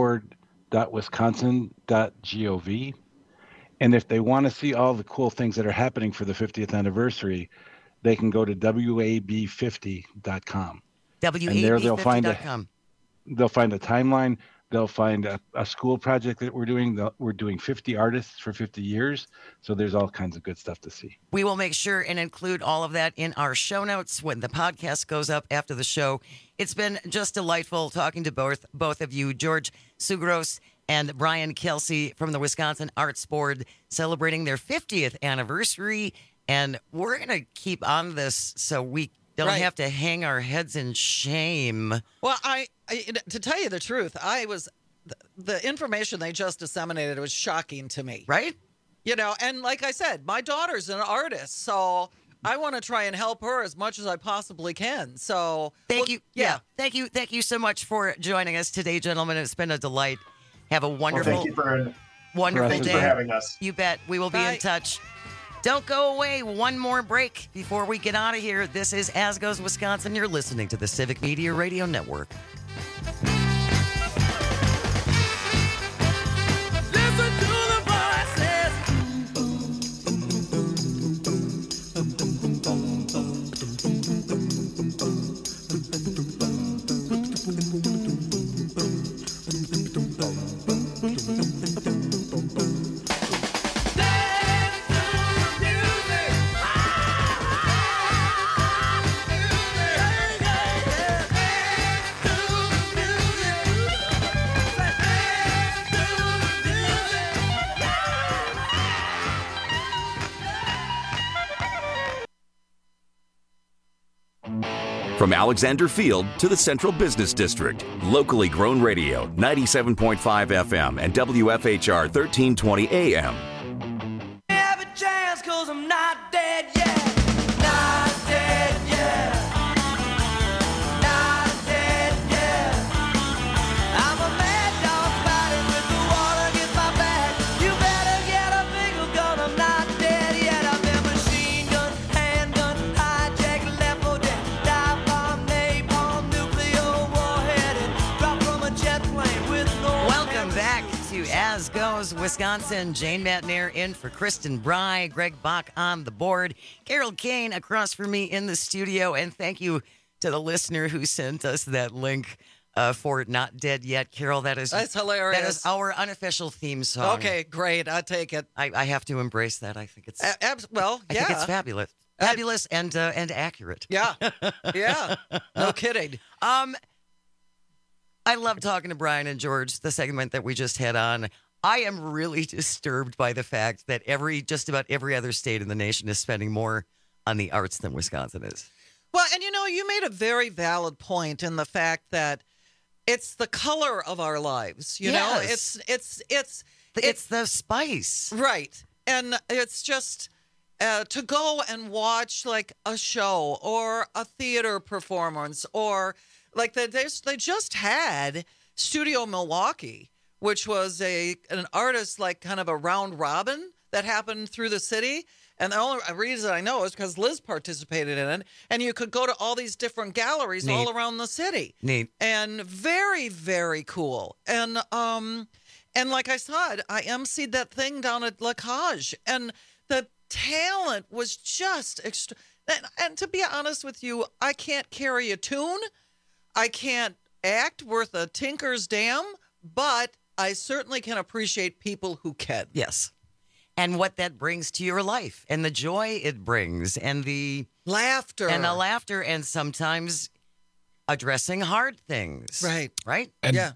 artsboard.wisconsin.gov. And if they want to see all the cool things that are happening for the 50th anniversary, they can go to WAB50.com. WAB50.com. And there they'll find a timeline. They'll find a school project that we're doing. We're doing 50 artists for 50 years. So there's all kinds of good stuff to see. We will make sure and include all of that in our show notes when the podcast goes up after the show. It's been just delightful talking to both of you, George Tsougross and Brian Kelsey from the Wisconsin Arts Board, celebrating their 50th anniversary. And we're going to keep on this so we don't have to hang our heads in shame. Well, I to tell you the truth, the information they just disseminated was shocking to me. Right? You know, and like I said, my daughter's an artist, so I want to try and help her as much as I possibly can. So thank you. Yeah. Thank you so much for joining us today, gentlemen. It's been a delight. Have a wonderful, thank you for having us. You bet. We will be in touch. Don't go away. One more break before we get out of here. This is As Goes Wisconsin. You're listening to the Civic Media Radio Network. Listen to the From Alexander Field to the Central Business District, locally grown radio, 97.5 FM and WFHR 1320 AM. Have a chance 'cause I'm not dead yet. Not dead yet. Not dead yet. I'm a mad dog fighting with the water against my back. You better get a bigger gun. I'm not dead yet. I've been machine gun, handgun, hijack, left for dead. Die bomb, napalm, nuclear warhead, and drop from a jet plane with no. Welcome back to As Goes Wisconsin. Jane Matnair in for Kristen Bry, Greg Bach on the board, Carol Kane across from me in the studio, and thank you to the listener who sent us that link for Not Dead Yet. Carol, that's hilarious. That is our unofficial theme song. Okay, great. I take it. I have to embrace that. I think it's I think it's fabulous. Fabulous and accurate. Yeah. Yeah. No kidding. I love talking to Brian and George, the segment that we just had on. I am really disturbed by the fact that just about every other state in the nation is spending more on the arts than Wisconsin is. Well, and you made a very valid point in the fact that it's the color of our lives. You know, it's the spice, right? And it's just to go and watch like a show or a theater performance or like they just had Studio Milwaukee, which was an artist like kind of a round robin that happened through the city. And the only reason I know is because Liz participated in it. And you could go to all these different galleries all around the city. Neat. And very, very cool. And like I said, I emceed that thing down at La Cage. And the talent was just extra. And to be honest with you, I can't carry a tune. I can't act worth a tinker's damn. But I certainly can appreciate people who can. Yes. And what that brings to your life and the joy it brings and the laughter. And sometimes addressing hard things. Right. Right? And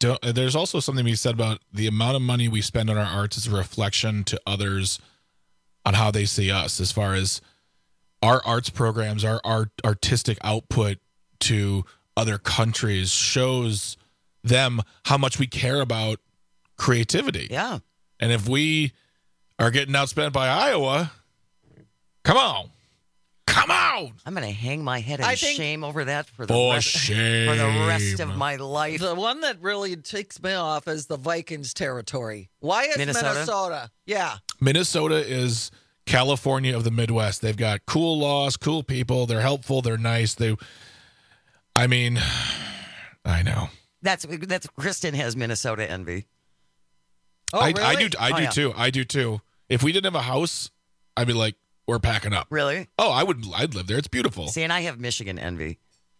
there's also something we said about the amount of money we spend on our arts is a reflection to others on how they see us, as far as our arts programs, our artistic output to other countries shows them how much we care about creativity. Yeah. And if we are getting outspent by Iowa, come on. I'm going to hang my head in shame over that for the shame. rest of my life. The one that really ticks me off is the Vikings territory. Why is Minnesota? Yeah. Minnesota is California of the Midwest. They've got cool laws, cool people. They're helpful. They're nice. I know. That's Kristen has Minnesota envy. Oh, really? I do too. If we didn't have a house, I'd be like, we're packing up. Really? Oh, I'd live there. It's beautiful. See, and I have Michigan envy.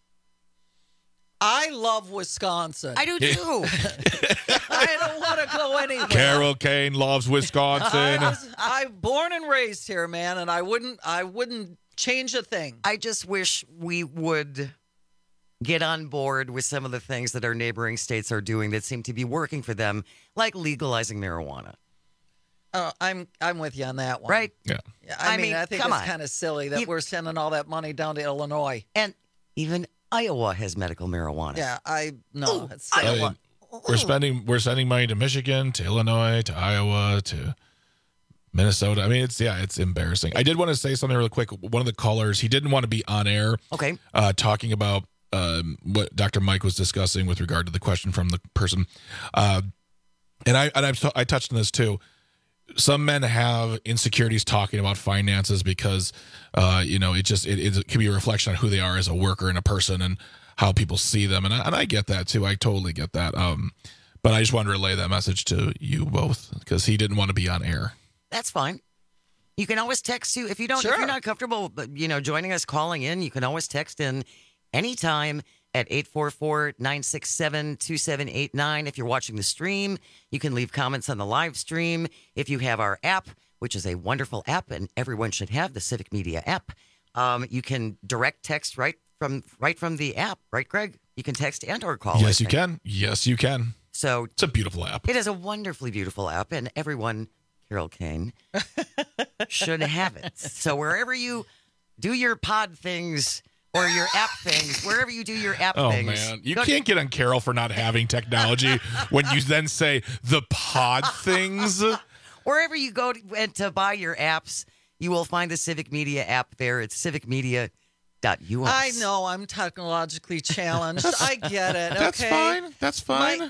I love Wisconsin. I do too. I don't want to go anywhere. Carol Kane loves Wisconsin. I'm born and raised here, man, and I wouldn't change a thing. I just wish we would get on board with some of the things that our neighboring states are doing that seem to be working for them, like legalizing marijuana. I'm with you on that one. Right? Yeah. I mean, I think it's kind of silly that we're sending all that money down to Illinois. And even Iowa has medical marijuana. Yeah, it's silly. Iowa. We're sending money to Michigan, to Illinois, to Iowa, to Minnesota. I mean, it's embarrassing. I did want to say something really quick. One of the callers, he didn't want to be on air. Okay. Talking about what Dr. Mike was discussing with regard to the question from the person. And I touched on this too. Some men have insecurities talking about finances because, it can be a reflection on who they are as a worker and a person and how people see them. And I get that too. I totally get that. But I just wanted to relay that message to you both because he didn't want to be on air. That's fine. You can always text if you're not comfortable, joining us, calling in, you can always text in anytime at 844-967-2789. If you're watching the stream, you can leave comments on the live stream. If you have our app, which is a wonderful app, and everyone should have the Civic Media app, you can direct text right from the app, right, Greg? You can text and or call. Yes, you can. Yes, you can. So it's a beautiful app. It is a wonderfully beautiful app, and everyone, Carol Kane, should have it. So wherever you do your pod things or your app things, wherever you do your app things. Oh, man. You can't get on Carol for not having technology when you then say the pod things. Wherever you go to buy your apps, you will find the Civic Media app there. It's civicmedia.us. I know I'm technologically challenged. I get it. Okay? That's fine.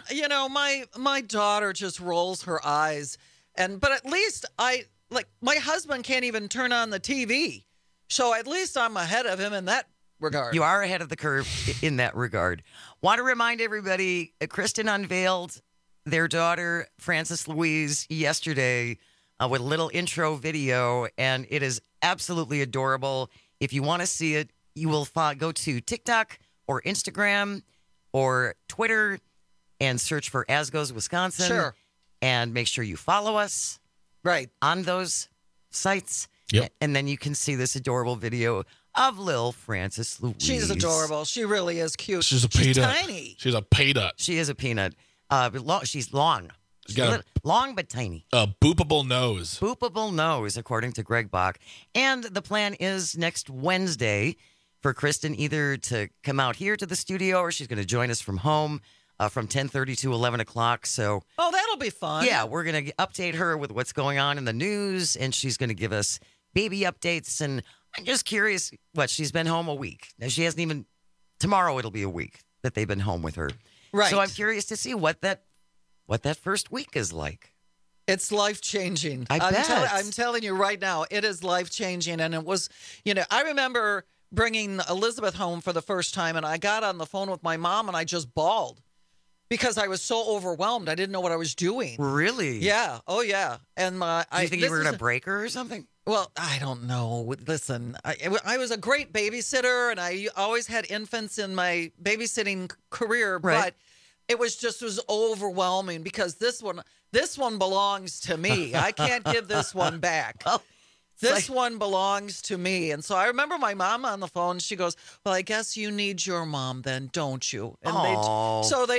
My daughter just rolls her eyes. But at least my husband can't even turn on the TV. So at least I'm ahead of him in that regard. You are ahead of the curve in that regard. Want to remind everybody, Kristen unveiled their daughter, Frances Louise, yesterday with a little intro video, and it is absolutely adorable. If you want to see it, you will go to TikTok or Instagram or Twitter and search for As Goes Wisconsin. Sure. And make sure you follow us on those sites. Yep. And then you can see this adorable video of Lil Frances Louise. She's adorable. She really is cute. She's tiny. She's a peanut. She is a peanut. She's long. She's got long but tiny. A boopable nose. Boopable nose, according to Greg Bach. And the plan is next Wednesday for Kristen either to come out here to the studio or she's going to join us from home from 10:30 to 11 o'clock. So, that'll be fun. Yeah, we're going to update her with what's going on in the news, and she's going to give us baby updates. And I'm just curious, she's been home a week. Now, she hasn't even, tomorrow it'll be a week that they've been home with her. Right. So I'm curious to see what that first week is like. It's life-changing. I bet. I'm telling you right now, it is life-changing. And it was, I remember bringing Elizabeth home for the first time, and I got on the phone with my mom, and I just bawled because I was so overwhelmed. I didn't know what I was doing. Really? Yeah. Oh, yeah. And do you think you were going to break her or something? Well, I don't know. Listen, I was a great babysitter, and I always had infants in my babysitting career, but it was overwhelming because this one belongs to me. I can't give this one back. This one belongs to me. And so I remember my mom on the phone. She goes, "Well, I guess you need your mom then, don't you?" And so they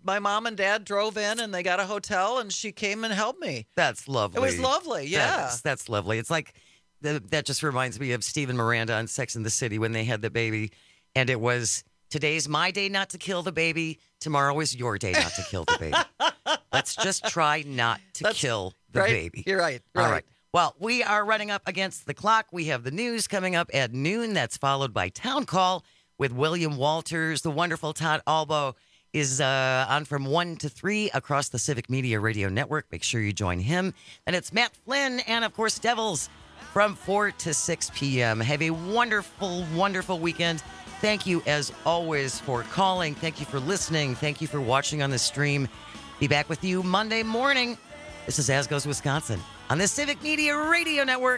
my mom and dad drove in and they got a hotel and she came and helped me. That's lovely. It was lovely. Yeah. That's lovely. It's like that just reminds me of Steve and Miranda on Sex and the City when they had the baby. And it was, today's my day not to kill the baby. Tomorrow is your day not to kill the baby. Let's just try not to kill the baby. You're right. All right. Well, we are running up against the clock. We have the news coming up at noon. That's followed by Town Call with William Walters. The wonderful Todd Albo is on from 1 to 3 across the Civic Media Radio Network. Make sure you join him. And it's Matt Flynn and, of course, Devils from 4 to 6 p.m. Have a wonderful, wonderful weekend. Thank you, as always, for calling. Thank you for listening. Thank you for watching on the stream. Be back with you Monday morning. This is As Goes Wisconsin on the Civic Media Radio Network.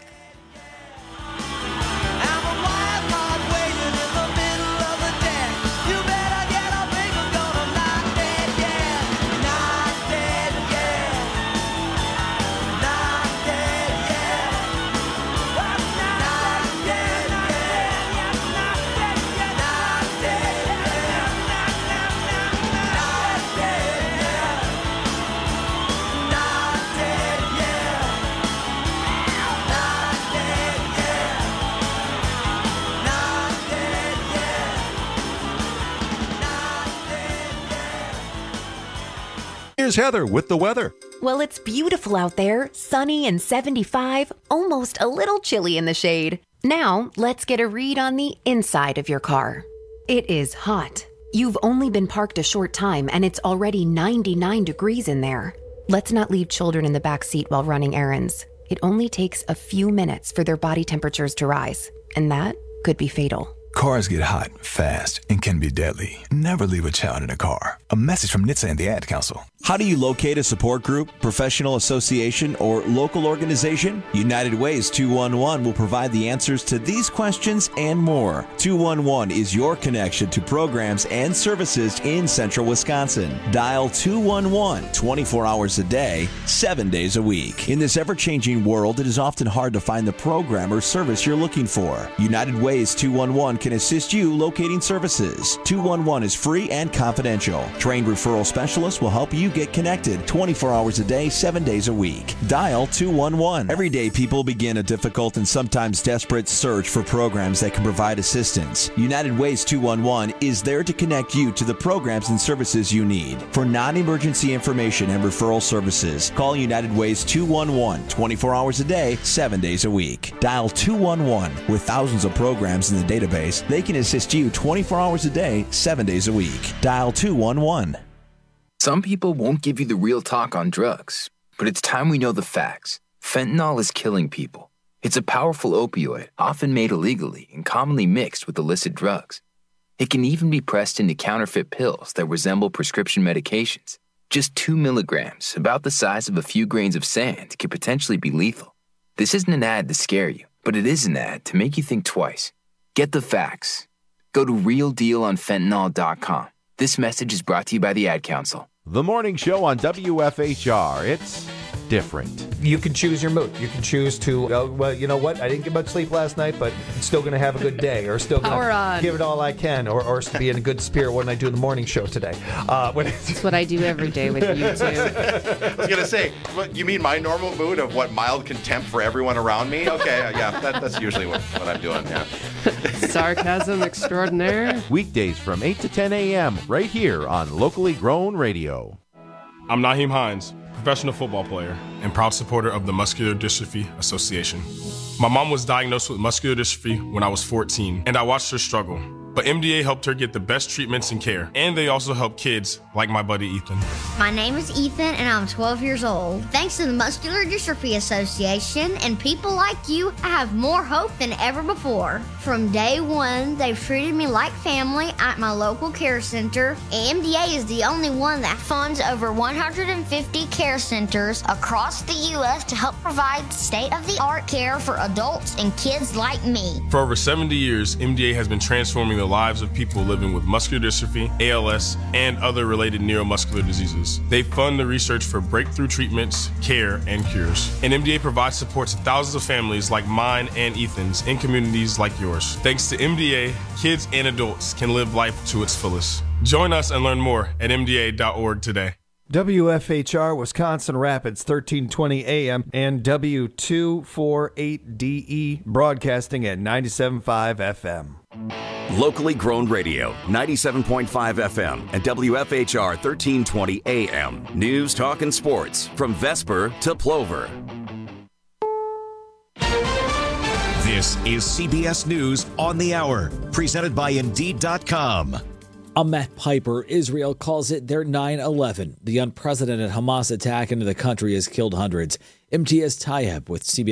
Here's Heather with the weather. Well, it's beautiful out there, sunny and 75, almost a little chilly in the shade. Now, let's get a read on the inside of your car. It is hot. You've only been parked a short time and it's already 99 degrees in there. Let's not leave children in the back seat while running errands. It only takes a few minutes for their body temperatures to rise, and that could be fatal. Cars get hot, fast, and can be deadly. Never leave a child in a car. A message from NHTSA and the Ad Council. How do you locate a support group, professional association, or local organization? United Ways 211 will provide the answers to these questions and more. 211 is your connection to programs and services in central Wisconsin. Dial 211 24 hours a day, 7 days a week. In this ever-changing world, it is often hard to find the program or service you're looking for. United Ways 211 can assist you locating services. 211 is free and confidential. Trained referral specialists will help you get connected 24 hours a day, 7 days a week. Dial 211. Every day, people begin a difficult and sometimes desperate search for programs that can provide assistance. United Ways 211 is there to connect you to the programs and services you need. For non-emergency information and referral services, call United Ways 211 24 hours a day, 7 days a week. Dial 211. With thousands of programs in the database, they can assist you 24 hours a day, 7 days a week. Dial 211. Some people won't give you the real talk on drugs, but it's time we know the facts. Fentanyl is killing people. It's a powerful opioid, often made illegally and commonly mixed with illicit drugs. It can even be pressed into counterfeit pills that resemble prescription medications. Just 2 milligrams, about the size of a few grains of sand, could potentially be lethal. This isn't an ad to scare you, but it is an ad to make you think twice. Get the facts. Go to realdealonfentanyl.com. This message is brought to you by the Ad Council. The morning show on WFHR. It's different. You can choose your mood. You can choose to, well, you know what? I didn't get much sleep last night, but I'm still going to have a good day, or still going to give it all I can, or be in a good spirit when I do the morning show today. That's what I do every day with you two. I was going to say, what, you mean my normal mood of what, mild contempt for everyone around me? Okay, yeah, that's usually what I'm doing, yeah. Sarcasm extraordinaire. Weekdays from 8 to 10 a.m. right here on Locally Grown Radio. I'm Naheem Hines, professional football player and proud supporter of the Muscular Dystrophy Association. My mom was diagnosed with muscular dystrophy when I was 14, and I watched her struggle. But MDA helped her get the best treatments and care, and they also help kids like my buddy Ethan. My name is Ethan, and I'm 12 years old. Thanks to the Muscular Dystrophy Association and people like you, I have more hope than ever before. From day one, they've treated me like family at my local care center. MDA is the only one that funds over 150 care centers across the U.S. to help provide state-of-the-art care for adults and kids like me. For over 70 years, MDA has been transforming the lives of people living with muscular dystrophy, ALS, and other related neuromuscular diseases. They fund the research for breakthrough treatments, care, and cures. And MDA provides support to thousands of families like mine and Ethan's in communities like yours. Thanks to MDA, kids and adults can live life to its fullest. Join us and learn more at mda.org today. WFHR Wisconsin Rapids 1320 AM and W248DE broadcasting at 97.5 FM. Locally grown radio, 97.5 FM and WFHR 1320 AM. News, talk, and sports from Vesper to Plover. This is CBS News on the Hour, presented by Indeed.com. Ahmet Piper, Israel calls it their 9/11. The unprecedented Hamas attack into the country has killed hundreds. Imtiaz Tayeb with CBS